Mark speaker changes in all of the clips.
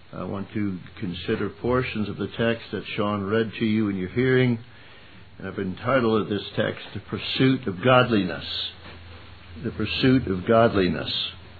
Speaker 1: I want to consider portions of the text that Sean read to you in your hearing. And I've entitled this text, The Pursuit of Godliness. The Pursuit of Godliness.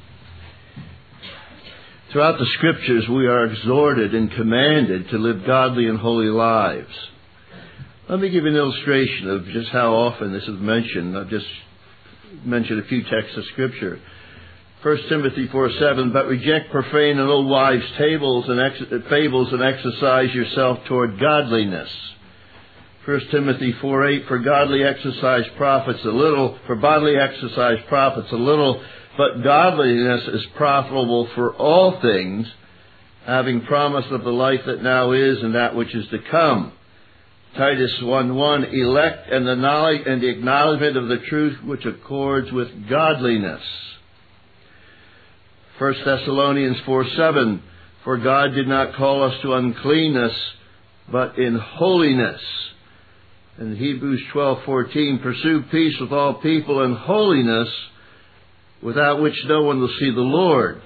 Speaker 1: Throughout the Scriptures, we are exhorted and commanded to live godly and holy lives. Let me give you an illustration of just how often this is mentioned. I've just mentioned a few texts of Scripture. 1 Timothy 4:7, but reject profane and old wives' fables and exercise yourself toward godliness. 1 Timothy 4:8, for bodily exercise profits a little, but godliness is profitable for all things, having promise of the life that now is and that which is to come. Titus 1:1, elect and the knowledge and the acknowledgement of the truth which accords with godliness. 1 Thessalonians 4:7, for God did not call us to uncleanness, but in holiness. And Hebrews 12:14, pursue peace with all people and holiness, without which no one will see the Lord.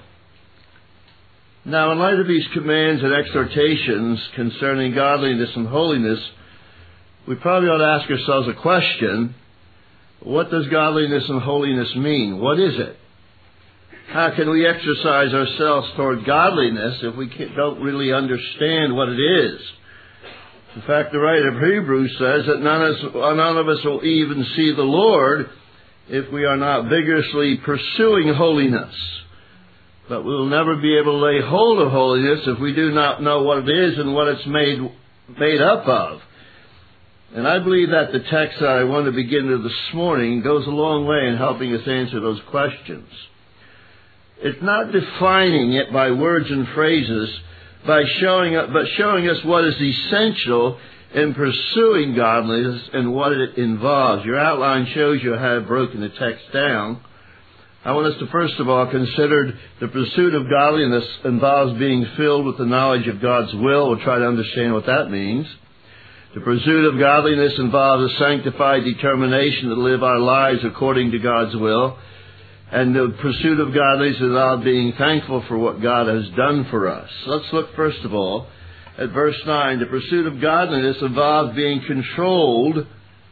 Speaker 1: Now, in light of these commands and exhortations concerning godliness and holiness, we probably ought to ask ourselves a question. What does godliness and holiness mean? What is it? How can we exercise ourselves toward godliness if we don't really understand what it is? In fact, the writer of Hebrews says that none of us will even see the Lord if we are not vigorously pursuing holiness. But we will never be able to lay hold of holiness if we do not know what it is and what it's made up of. And I believe that the text that I want to begin with this morning goes a long way in helping us answer those questions. It's not defining it by words and phrases, but showing us what is essential in pursuing godliness and what it involves. Your outline shows you how I've broken the text down. I want us to first of all consider the pursuit of godliness involves being filled with the knowledge of God's will. We'll try to understand what that means. The pursuit of godliness involves a sanctified determination to live our lives according to God's will. And the pursuit of godliness involves being thankful for what God has done for us. Let's look first of all at verse 9. The pursuit of godliness involves being controlled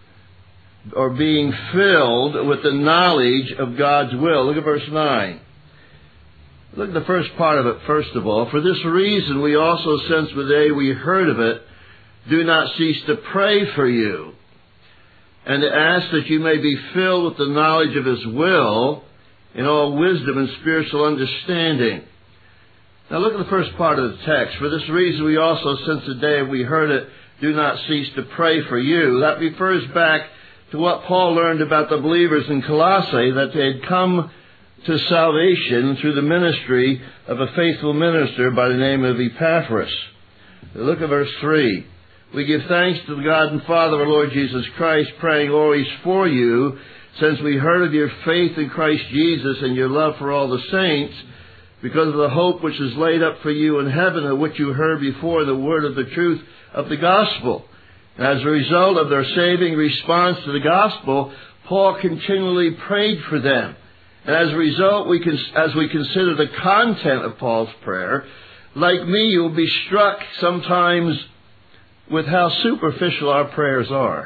Speaker 1: or being filled with the knowledge of God's will. Look at verse 9. Look at the first part of it first of all. For this reason we also, since the day we heard of it, do not cease to pray for you, and to ask that you may be filled with the knowledge of His will in all wisdom and spiritual understanding. Now look at the first part of the text. For this reason we also, since the day we heard it, do not cease to pray for you. That refers back to what Paul learned about the believers in Colossae, that they had come to salvation through the ministry of a faithful minister by the name of Epaphras. Look at verse 3. We give thanks to the God and Father of our Lord Jesus Christ, praying always for you, since we heard of your faith in Christ Jesus and your love for all the saints, because of the hope which is laid up for you in heaven, of which you heard before the word of the truth of the gospel. And as a result of their saving response to the gospel, Paul continually prayed for them. And as a result, as we consider the content of Paul's prayer, like me, you'll be struck sometimes with how superficial our prayers are.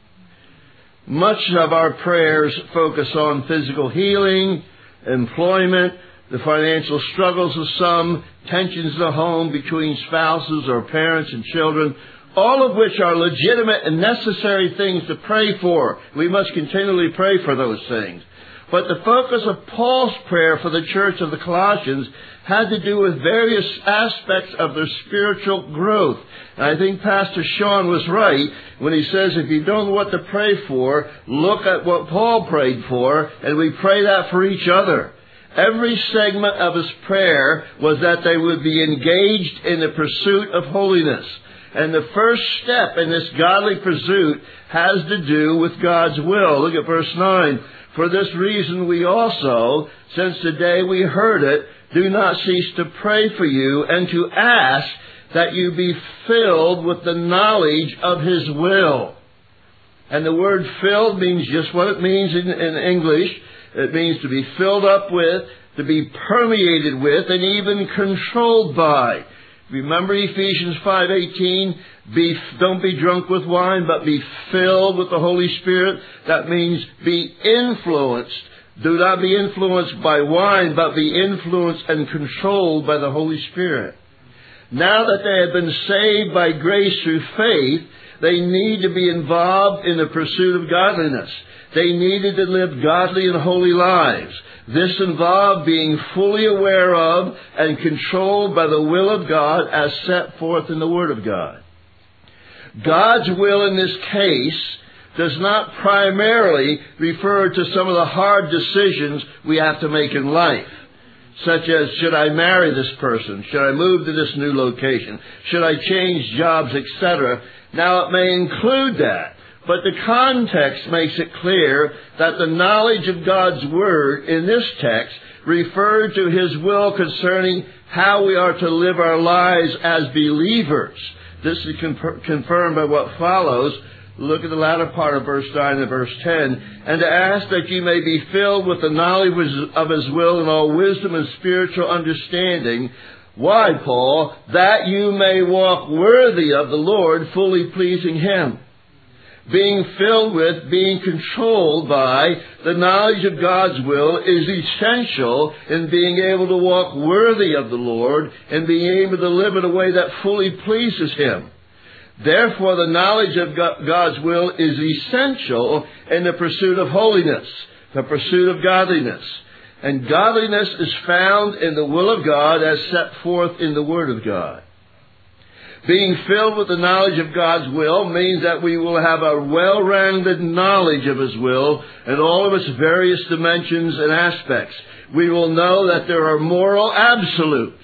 Speaker 1: Much of our prayers focus on physical healing, employment, the financial struggles of some, tensions in the home between spouses or parents and children, all of which are legitimate and necessary things to pray for. We must continually pray for those things. But the focus of Paul's prayer for the church of the Colossians had to do with various aspects of their spiritual growth. And I think Pastor Sean was right when he says if you don't know what to pray for, look at what Paul prayed for, and we pray that for each other. Every segment of his prayer was that they would be engaged in the pursuit of holiness. And the first step in this godly pursuit has to do with God's will. Look at verse 9. For this reason we also, since the day we heard it, do not cease to pray for you and to ask that you be filled with the knowledge of His will. And the word filled means just what it means in English. It means to be filled up with, to be permeated with, and even controlled by. Remember Ephesians 5:18? Don't be drunk with wine, but be filled with the Holy Spirit. That means be influenced. Do not be influenced by wine, but be influenced and controlled by the Holy Spirit. Now that they have been saved by grace through faith, they need to be involved in the pursuit of godliness. They needed to live godly and holy lives. This involved being fully aware of and controlled by the will of God as set forth in the Word of God. God's will in this case does not primarily refer to some of the hard decisions we have to make in life, such as, should I marry this person? Should I move to this new location? Should I change jobs, etc.? Now, it may include that, but the context makes it clear that the knowledge of God's Word in this text referred to His will concerning how we are to live our lives as believers. This is confirmed by what follows. Look at the latter part of verse 9 and verse 10. And to ask that you may be filled with the knowledge of His will and all wisdom and spiritual understanding. Why, Paul? That you may walk worthy of the Lord, fully pleasing Him. Being filled with, being controlled by the knowledge of God's will is essential in being able to walk worthy of the Lord and being able to live in a way that fully pleases Him. Therefore, the knowledge of God's will is essential in the pursuit of holiness, the pursuit of godliness. And godliness is found in the will of God as set forth in the Word of God. Being filled with the knowledge of God's will means that we will have a well-rounded knowledge of His will in all of its various dimensions and aspects. We will know that there are moral absolutes.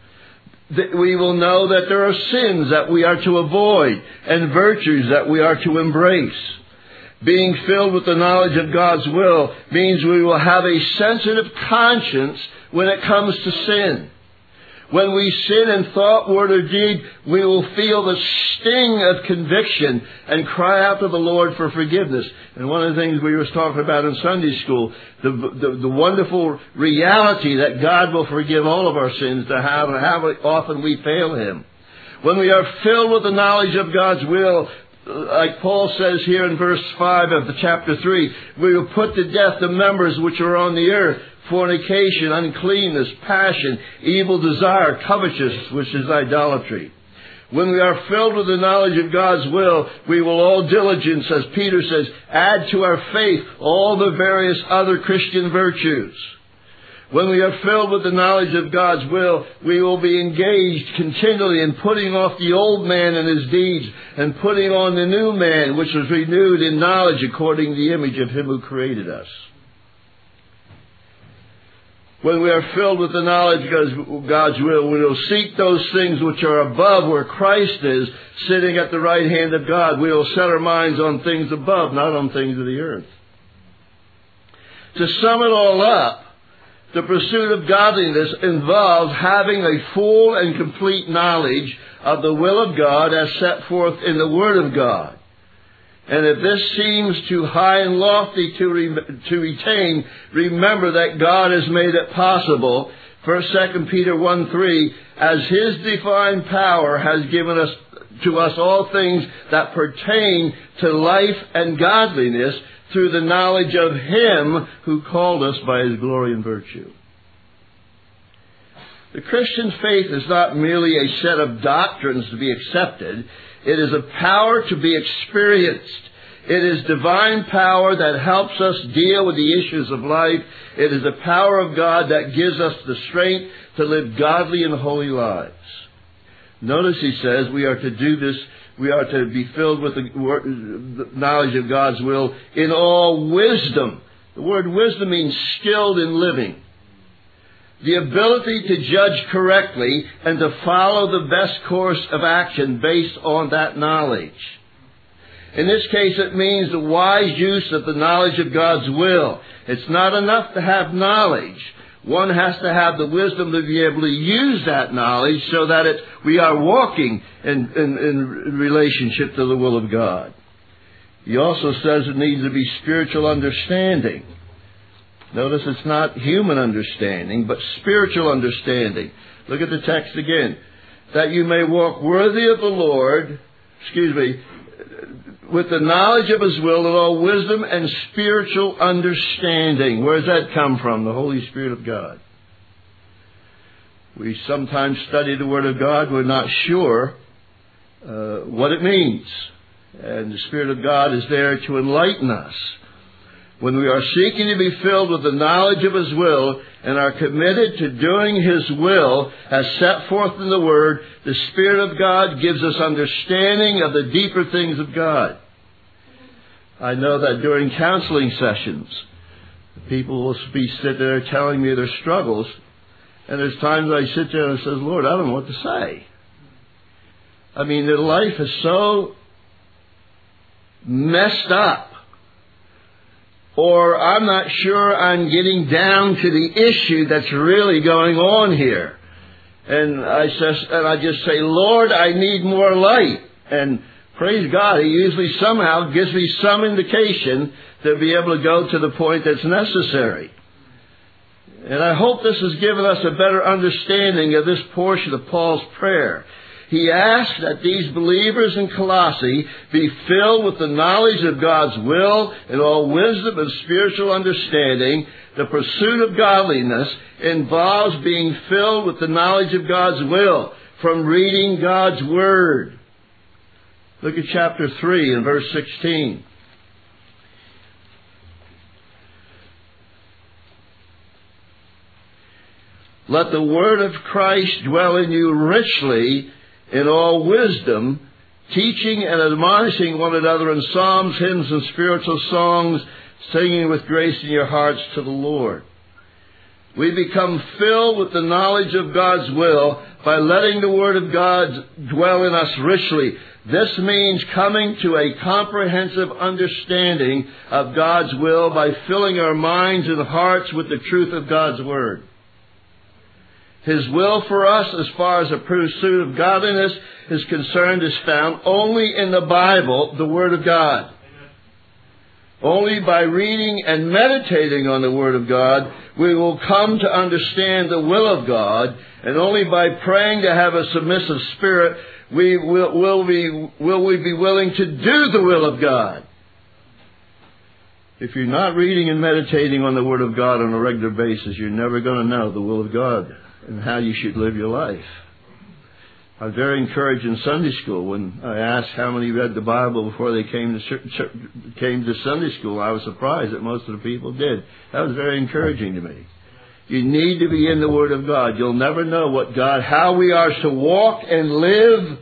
Speaker 1: We will know that there are sins that we are to avoid and virtues that we are to embrace. Being filled with the knowledge of God's will means we will have a sensitive conscience when it comes to sin. When we sin in thought, word, or deed, we will feel the sting of conviction and cry out to the Lord for forgiveness. And one of the things we were talking about in Sunday school, the wonderful reality that God will forgive all of our sins, to how often we fail Him. When we are filled with the knowledge of God's will, like Paul says here in verse 5 of the chapter 3, we will put to death the members which are on the earth: fornication, uncleanness, passion, evil desire, covetousness, which is idolatry. When we are filled with the knowledge of God's will, we will all diligence, as Peter says, add to our faith all the various other Christian virtues. When we are filled with the knowledge of God's will, we will be engaged continually in putting off the old man and his deeds and putting on the new man, which was renewed in knowledge according to the image of Him who created us. When we are filled with the knowledge of God's will, we will seek those things which are above, where Christ is, sitting at the right hand of God. We will set our minds on things above, not on things of the earth. To sum it all up, the pursuit of godliness involves having a full and complete knowledge of the will of God as set forth in the Word of God. And if this seems too high and lofty to retain, remember that God has made it possible. 2 Peter 1:3, as His divine power has given us to us all things that pertain to life and godliness, through the knowledge of Him who called us by His glory and virtue. The Christian faith is not merely a set of doctrines to be accepted. It is a power to be experienced. It is divine power that helps us deal with the issues of life. It is the power of God that gives us the strength to live godly and holy lives. Notice he says we are to do this. We are to be filled with the knowledge of God's will in all wisdom. The word wisdom means skilled in living. The ability to judge correctly and to follow the best course of action based on that knowledge. In this case, it means the wise use of the knowledge of God's will. It's not enough to have knowledge. One has to have the wisdom to be able to use that knowledge so that we are walking in relationship to the will of God. He also says it needs to be spiritual understanding. Notice it's not human understanding, but spiritual understanding. Look at the text again. that you may walk worthy of the Lord, with the knowledge of His will and all wisdom and spiritual understanding. Where does that come from? The Holy Spirit of God. We sometimes study the Word of God. We're not sure what it means. And the Spirit of God is there to enlighten us. When we are seeking to be filled with the knowledge of His will and are committed to doing His will as set forth in the Word, the Spirit of God gives us understanding of the deeper things of God. I know that during counseling sessions, people will be sitting there telling me their struggles, and there's times I sit there and say, Lord, I don't know what to say. I mean, their life is so messed up. Or I'm not sure I'm getting down to the issue that's really going on here. And I just say, Lord, I need more light. And praise God, He usually somehow gives me some indication to be able to go to the point that's necessary. And I hope this has given us a better understanding of this portion of Paul's prayer. He asks that these believers in Colossae be filled with the knowledge of God's will and all wisdom and spiritual understanding. The pursuit of godliness involves being filled with the knowledge of God's will from reading God's Word. Look at chapter 3 and verse 16. Let the word of Christ dwell in you richly in all wisdom, teaching and admonishing one another in psalms, hymns, and spiritual songs, singing with grace in your hearts to the Lord. We become filled with the knowledge of God's will by letting the Word of God dwell in us richly. This means coming to a comprehensive understanding of God's will by filling our minds and hearts with the truth of God's Word. His will for us, as far as the pursuit of godliness is concerned, is found only in the Bible, the Word of God. Amen. Only by reading and meditating on the Word of God, we will come to understand the will of God, and only by praying to have a submissive spirit, will we be willing to do the will of God. If you're not reading and meditating on the Word of God on a regular basis, you're never going to know the will of God and how you should live your life. I was very encouraged in Sunday school when I asked how many read the Bible before they came to Sunday school. I was surprised that most of the people did. That was very encouraging to me. You need to be in the Word of God. You'll never know how we are to walk and live,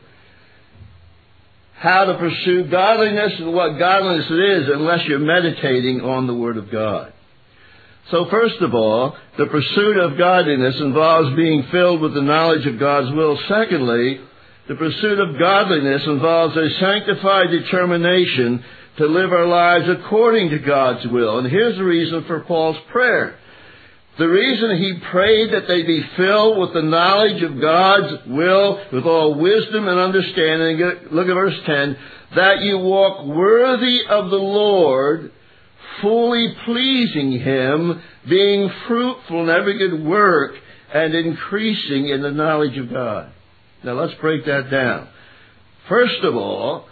Speaker 1: how to pursue godliness and what godliness is unless you're meditating on the Word of God. So first of all, the pursuit of godliness involves being filled with the knowledge of God's will. Secondly, the pursuit of godliness involves a sanctified determination to live our lives according to God's will. And here's the reason for Paul's prayer. The reason he prayed that they be filled with the knowledge of God's will with all wisdom and understanding. Look at verse 10. That you walk worthy of the Lord, fully pleasing Him, being fruitful in every good work, and increasing in the knowledge of God. Now let's break that down. First of all,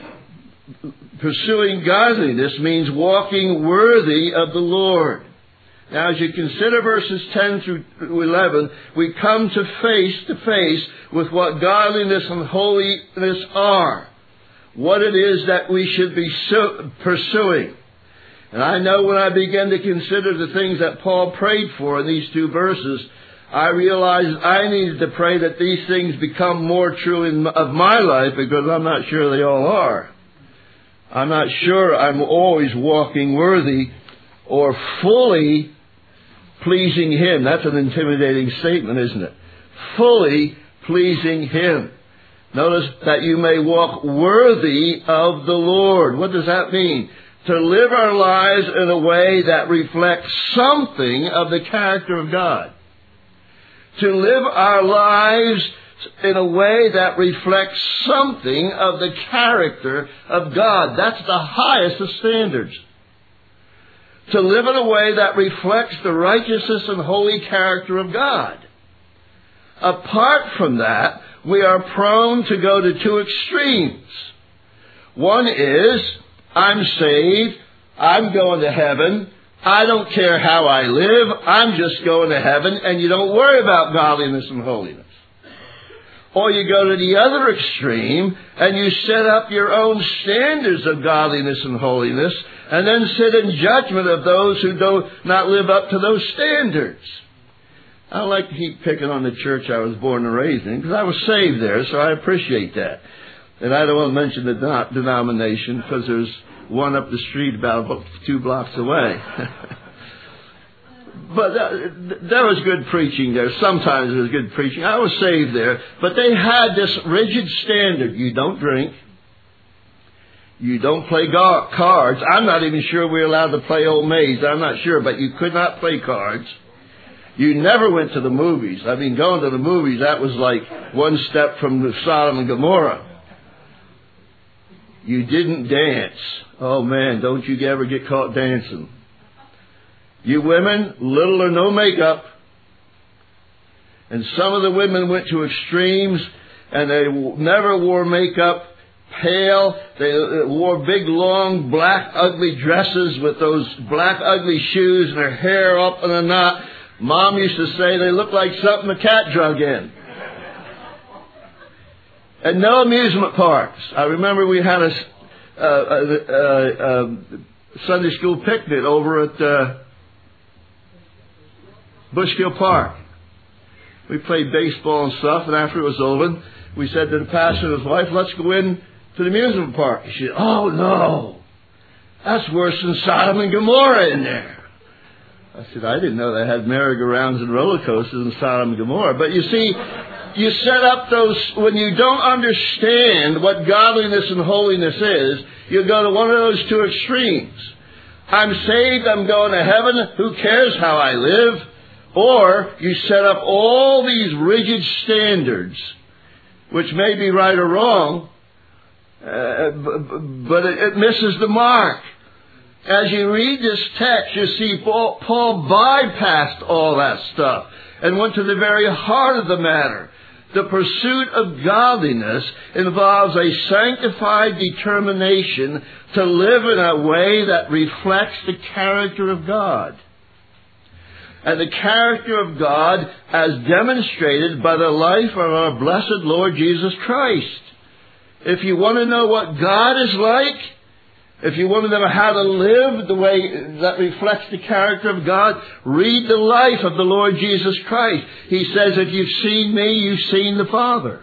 Speaker 1: pursuing godliness means walking worthy of the Lord. Now as you consider verses 10 through 11, we come to face with what godliness and holiness are. What it is that we should be pursuing. And I know when I began to consider the things that Paul prayed for in these two verses, I realized I needed to pray that these things become more true of my life, because I'm not sure they all are. I'm not sure I'm always walking worthy or fully pleasing Him. That's an intimidating statement, isn't it? Fully pleasing Him. Notice that you may walk worthy of the Lord. What does that mean? To live our lives in a way that reflects something of the character of God. To live our lives in a way that reflects something of the character of God. That's the highest of standards. To live in a way that reflects the righteousness and holy character of God. Apart from that, we are prone to go to two extremes. One is, I'm saved, I'm going to heaven, I don't care how I live, I'm just going to heaven, and you don't worry about godliness and holiness. Or you go to the other extreme, and you set up your own standards of godliness and holiness, and then sit in judgment of those who do not live up to those standards. I don't like to keep picking on the church I was born and raised in, because I was saved there, so I appreciate that. And I don't want to mention the denomination, because there's one up the street about 2 blocks away. But there was good preaching there. Sometimes there was good preaching. I was saved there. But they had this rigid standard. You don't drink. You don't play cards. I'm not even sure we're allowed to play old maids. I'm not sure. But you could not play cards. You never went to the movies. I mean, going to the movies, that was like one step from the Sodom and Gomorrah. You didn't dance. Oh man, don't you ever get caught dancing. You women, little or no makeup. And some of the women went to extremes, and they never wore makeup, pale. They wore big, long, black, ugly dresses with those black, ugly shoes and their hair up in a knot. Mom used to say they looked like something a cat drug in. And no amusement parks. I remember we had a Sunday school picnic over at Bushkill Park. We played baseball and stuff, and after it was over, we said to the pastor and his wife, let's go in to the amusement park. She said, oh no, that's worse than Sodom and Gomorrah in there. I said, I didn't know they had merry-go-rounds and roller coasters in Sodom and Gomorrah. But you see, you set up those, when you don't understand what godliness and holiness is, you go to one of those two extremes. I'm saved, I'm going to heaven, who cares how I live? Or you set up all these rigid standards, which may be right or wrong, but it misses the mark. As you read this text, you see Paul bypassed all that stuff and went to the very heart of the matter. The pursuit of godliness involves a sanctified determination to live in a way that reflects the character of God. And the character of God as demonstrated by the life of our blessed Lord Jesus Christ. If you want to know what God is like, if you want to know how to live the way that reflects the character of God, read the life of the Lord Jesus Christ. He says, if you've seen me, you've seen the Father.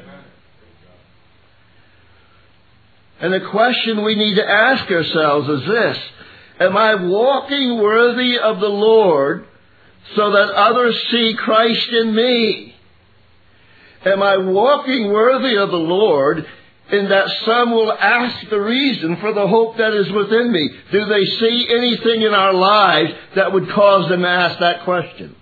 Speaker 1: And the question we need to ask ourselves is this: am I walking worthy of the Lord so that others see Christ in me? Am I walking worthy of the Lord in that some will ask the reason for the hope that is within me? Do they see anything in our lives that would cause them to ask that question?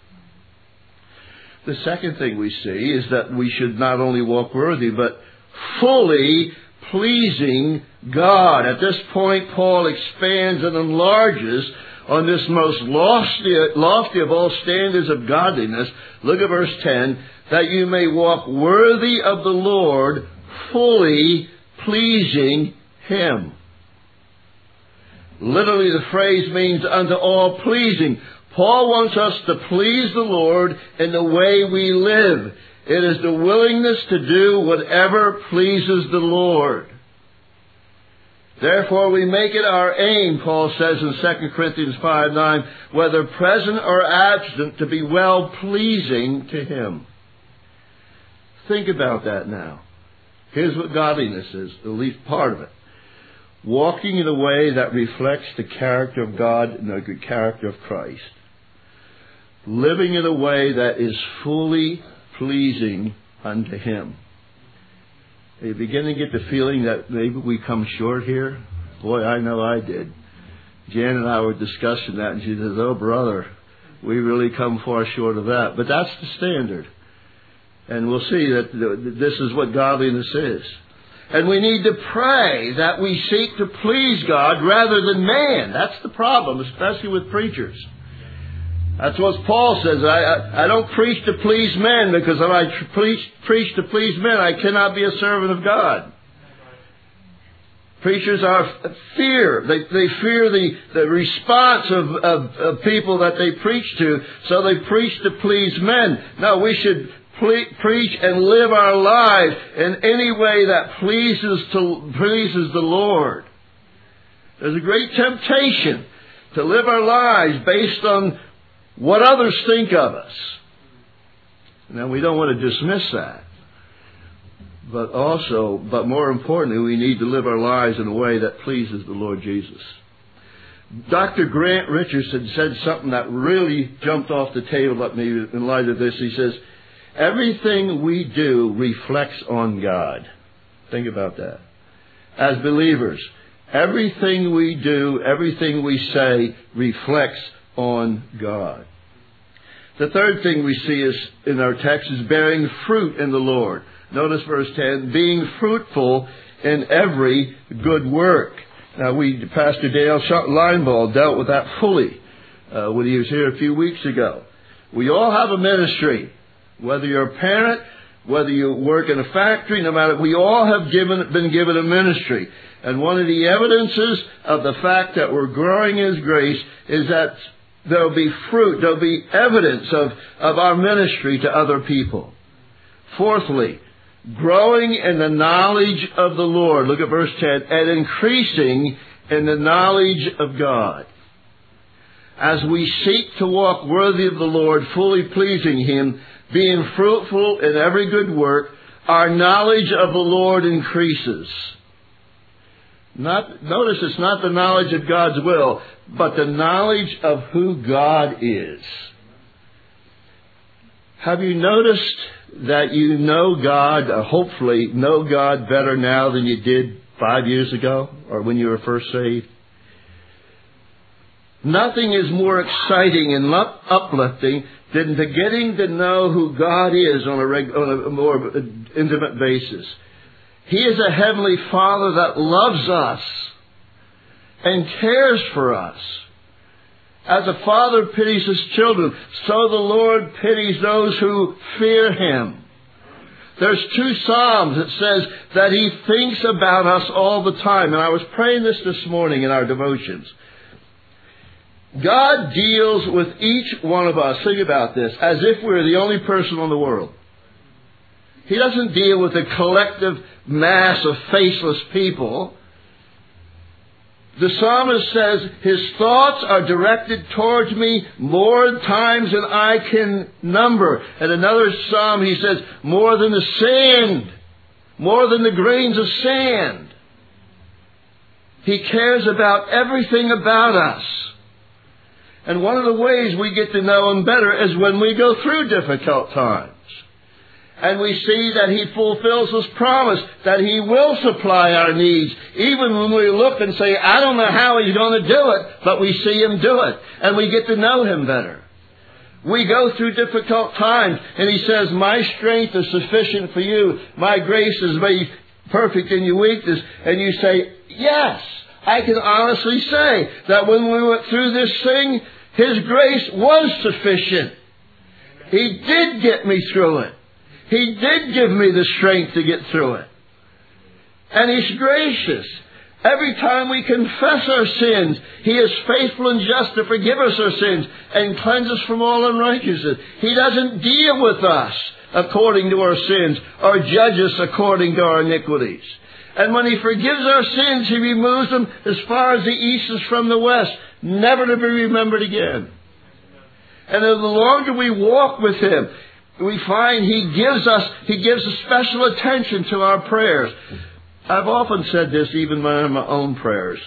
Speaker 1: The second thing we see is that we should not only walk worthy, but fully pleasing God. At this point, Paul expands and enlarges on this most lofty of all standards of godliness. Look at verse 10. That you may walk worthy of the Lord, fully pleasing Him. Literally, the phrase means unto all pleasing. Paul wants us to please the Lord in the way we live. It is the willingness to do whatever pleases the Lord. Therefore, we make it our aim, Paul says in 2 Corinthians 5:9, whether present or absent, to be well-pleasing to Him. Think about that now. Here's what godliness is, at least part of it. Walking in a way that reflects the character of God and the character of Christ. Living in a way that is fully pleasing unto Him. Are you beginning to get the feeling that maybe we come short here? Boy, I know I did. Jan and I were discussing that, and she says, oh, brother, we really come far short of that. But that's the standard. And we'll see that this is what godliness is. And we need to pray that we seek to please God rather than man. That's the problem, especially with preachers. That's what Paul says. I don't preach to please men, because if I preach to please men, I cannot be a servant of God. Preachers are fear. They fear the response of people that they preach to, so they preach to please men. No, we should preach and live our lives in any way that pleases the Lord. There's a great temptation to live our lives based on what others think of us. Now, we don't want to dismiss that. But more importantly, we need to live our lives in a way that pleases the Lord Jesus. Dr. Grant Richardson said something that really jumped off the table at me in light of this. He says, everything we do reflects on God. Think about that. As believers, everything we do, everything we say reflects on God. The third thing we see is in our text is bearing fruit in the Lord. Notice verse 10, being fruitful in every good work. Now, Pastor Dale Linebaugh dealt with that fully when he was here a few weeks ago. We all have a ministry. Whether you're a parent, whether you work in a factory, no matter, we all have been given a ministry. And one of the evidences of the fact that we're growing in His grace is that there'll be fruit, there'll be evidence of our ministry to other people. Fourthly, growing in the knowledge of the Lord. Look at verse 10. And increasing in the knowledge of God. As we seek to walk worthy of the Lord, fully pleasing Him, being fruitful in every good work, our knowledge of the Lord increases. Notice it's not the knowledge of God's will, but the knowledge of who God is. Have you noticed that you know God, or hopefully know God better now than you did 5 years ago or when you were first saved? Nothing is more exciting and uplifting than getting to know who God is on a more intimate basis. He is a heavenly Father that loves us and cares for us. As a father pities his children, so the Lord pities those who fear Him. There's 2 Psalms that says that He thinks about us all the time. And I was praying this morning in our devotions. God deals with each one of us, think about this, as if we're the only person on the world. He doesn't deal with a collective mass of faceless people. The psalmist says, His thoughts are directed towards me more times than I can number. And another psalm, he says, more than the sand, more than the grains of sand. He cares about everything about us. And one of the ways we get to know Him better is when we go through difficult times. And we see that He fulfills His promise, that He will supply our needs, even when we look and say, I don't know how He's going to do it, but we see Him do it, and we get to know Him better. We go through difficult times, and He says, my strength is sufficient for you. My grace is made perfect in your weakness. And you say, yes, I can honestly say that when we went through this thing, His grace was sufficient. He did get me through it. He did give me the strength to get through it. And He's gracious. Every time we confess our sins, He is faithful and just to forgive us our sins and cleanse us from all unrighteousness. He doesn't deal with us according to our sins or judge us according to our iniquities. And when He forgives our sins, He removes them as far as the east is from the west, never to be remembered again. And the longer we walk with Him, we find He gives a special attention to our prayers. I've often said this even in my own prayers.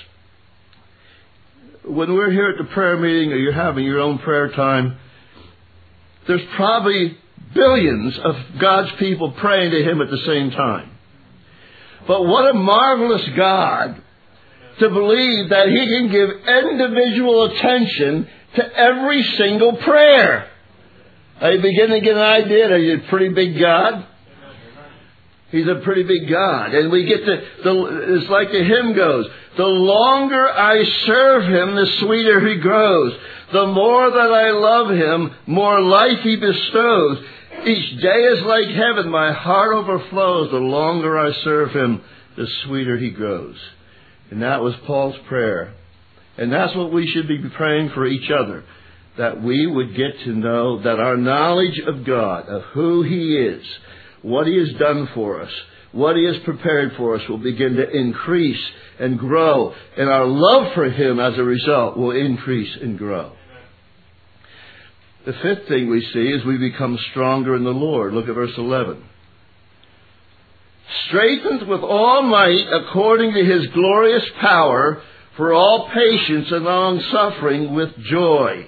Speaker 1: When we're here at the prayer meeting or you're having your own prayer time, there's probably billions of God's people praying to Him at the same time. But what a marvelous God to believe that He can give individual attention to every single prayer. Are you beginning to get an idea that He's a pretty big God? He's a pretty big God. And we get it's like the hymn goes, the longer I serve Him, the sweeter He grows. The more that I love Him, more life He bestows. Each day is like heaven, my heart overflows. The longer I serve Him, the sweeter He grows. And that was Paul's prayer. And that's what we should be praying for each other. That we would get to know that our knowledge of God, of who He is, what He has done for us, what He has prepared for us, will begin to increase and grow. And our love for Him as a result will increase and grow. The fifth thing we see is we become stronger in the Lord. Look at verse 11. Strengthened with all might according to His glorious power for all patience and long suffering with joy.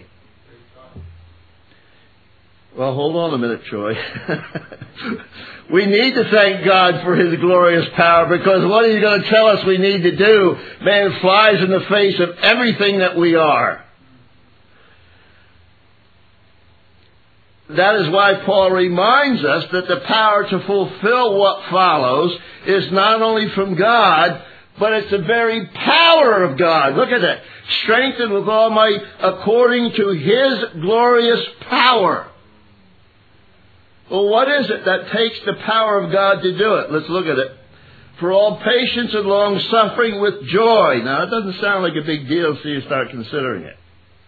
Speaker 1: Well, hold on a minute, Troy. We need to thank God for His glorious power, because what He's going to tell us we need to do, man, flies in the face of everything that we are. That is why Paul reminds us that the power to fulfill what follows is not only from God, but it's the very power of God. Look at that. Strengthened with all might according to His glorious power. Well, what is it that takes the power of God to do it? Let's look at it. For all patience and long suffering with joy. Now, it doesn't sound like a big deal until you start considering it.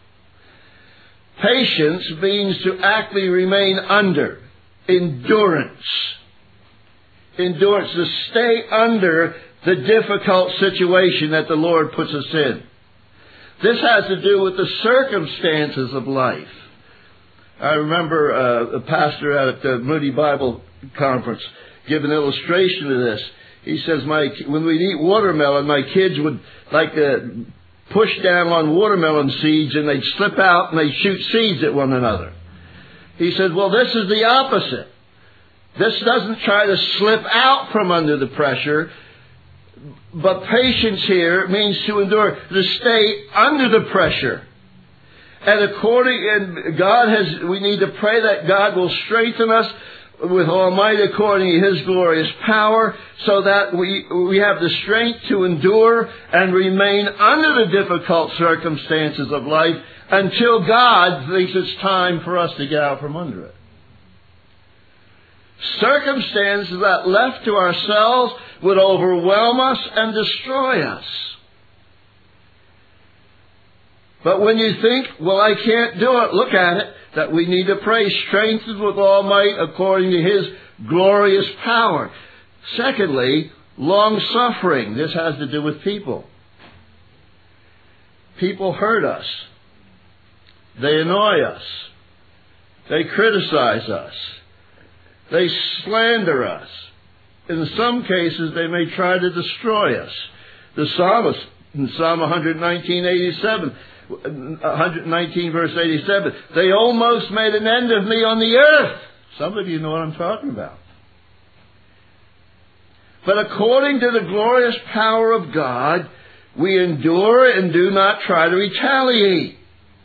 Speaker 1: Patience means to actually remain under. Endurance. Endurance, to stay under the difficult situation that the Lord puts us in. This has to do with the circumstances of life. I remember a pastor at the Moody Bible Conference give an illustration of this. He says, when we'd eat watermelon, my kids would like to push down on watermelon seeds, and they'd slip out and they'd shoot seeds at one another. He said, well, this is the opposite. This doesn't try to slip out from under the pressure, but patience here means to endure, to stay under the pressure. And we need to pray that God will strengthen us with all might according to His glorious power, so that we have the strength to endure and remain under the difficult circumstances of life until God thinks it's time for us to get out from under it. Circumstances that left to ourselves would overwhelm us and destroy us. But when you think, well, I can't do it, look at it, that we need to pray, strengthened with all might according to His glorious power. Secondly, long suffering. This has to do with people. People hurt us. They annoy us. They criticize us. They slander us. In some cases, they may try to destroy us. The psalmist in Psalm 119 verse 87, they almost made an end of me on the earth. Some of you know what I'm talking about. But according to the glorious power of God, we endure and do not try to retaliate.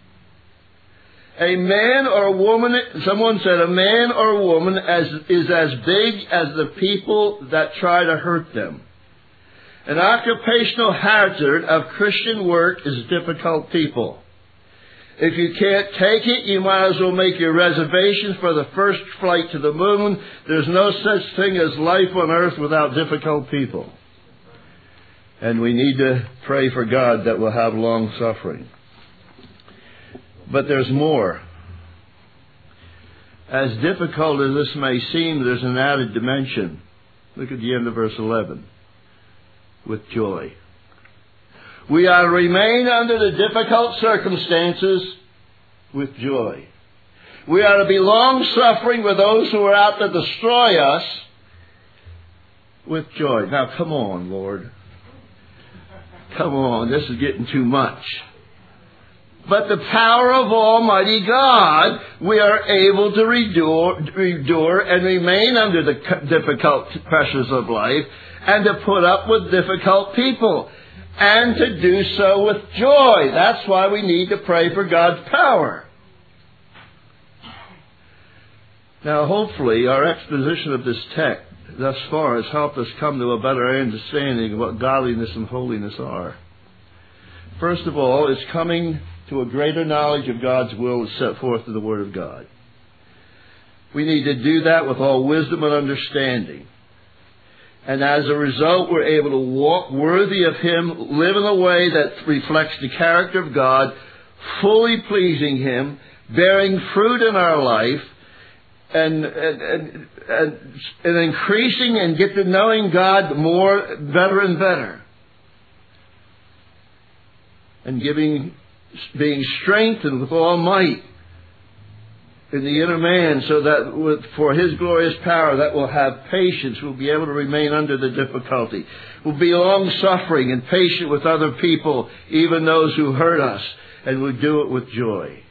Speaker 1: A man or a woman, someone said, a man or a woman is as big as the people that try to hurt them. An occupational hazard of Christian work is difficult people. If you can't take it, you might as well make your reservations for the first flight to the moon. There's no such thing as life on earth without difficult people. And we need to pray for God that we'll have long suffering. But there's more. As difficult as this may seem, there's an added dimension. Look at the end of verse 11. With joy. We are to remain under the difficult circumstances with joy. We are to be long-suffering with those who are out to destroy us with joy. Now, come on, Lord. Come on, this is getting too much. But the power of Almighty God, we are able to endure and remain under the difficult pressures of life, and to put up with difficult people, and to do so with joy. That's why we need to pray for God's power. Now, hopefully, our exposition of this text thus far has helped us come to a better understanding of what godliness and holiness are. First of all, it's coming to a greater knowledge of God's will as set forth in the Word of God. We need to do that with all wisdom and understanding. And as a result, we're able to walk worthy of Him, live in a way that reflects the character of God, fully pleasing Him, bearing fruit in our life, and increasing and get to knowing God more, better and better. And being strengthened with all might in the inner man, so that for His glorious power that will have patience, will be able to remain under the difficulty, will be long-suffering and patient with other people, even those who hurt us, and will do it with joy.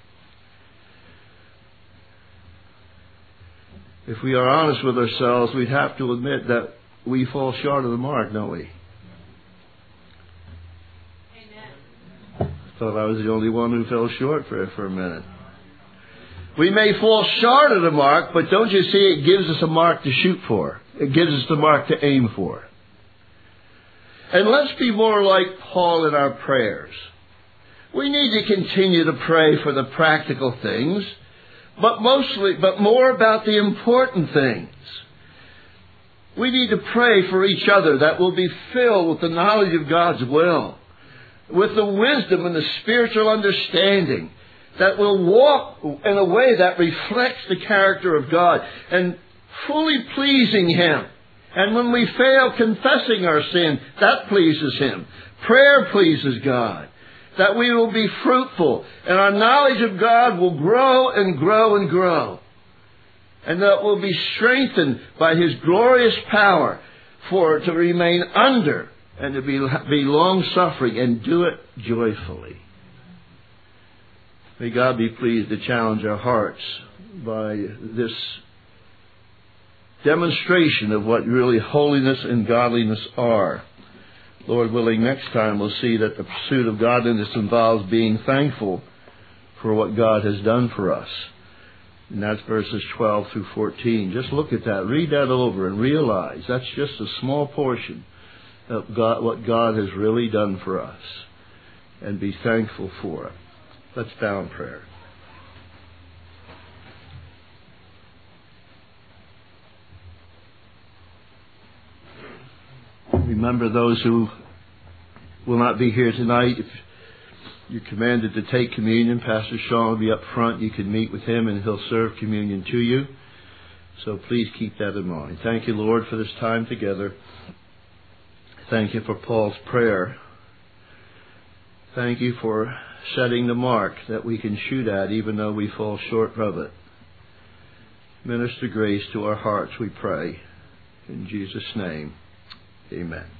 Speaker 1: If we are honest with ourselves, we'd have to admit that we fall short of the mark, don't we? Amen. Thought I was the only one who fell short for a minute. We may fall short of the mark, but don't you see, it gives us a mark to shoot for. It gives us the mark to aim for. And let's be more like Paul in our prayers. We need to continue to pray for the practical things, but more about the important things. We need to pray for each other that we'll be filled with the knowledge of God's will, with the wisdom and the spiritual understanding, that will walk in a way that reflects the character of God and fully pleasing Him. And when we fail, confessing our sin, that pleases Him. Prayer pleases God. That we will be fruitful, and our knowledge of God will grow and grow and grow. And that we'll be strengthened by His glorious power to remain under and to be long-suffering and do it joyfully. May God be pleased to challenge our hearts by this demonstration of what really holiness and godliness are. Lord willing, next time we'll see that the pursuit of godliness involves being thankful for what God has done for us. And that's verses 12 through 14. Just look at that, read that over, and realize that's just a small portion of what God has really done for us. And be thankful for it. Let's bow in prayer. Remember those who will not be here tonight. If you're commanded to take communion, Pastor Sean will be up front. You can meet with him and he'll serve communion to you. So please keep that in mind. Thank you, Lord, for this time together. Thank you for Paul's prayer. Thank you for setting the mark that we can shoot at even though we fall short of it. Minister grace to our hearts, we pray. In Jesus' name, amen.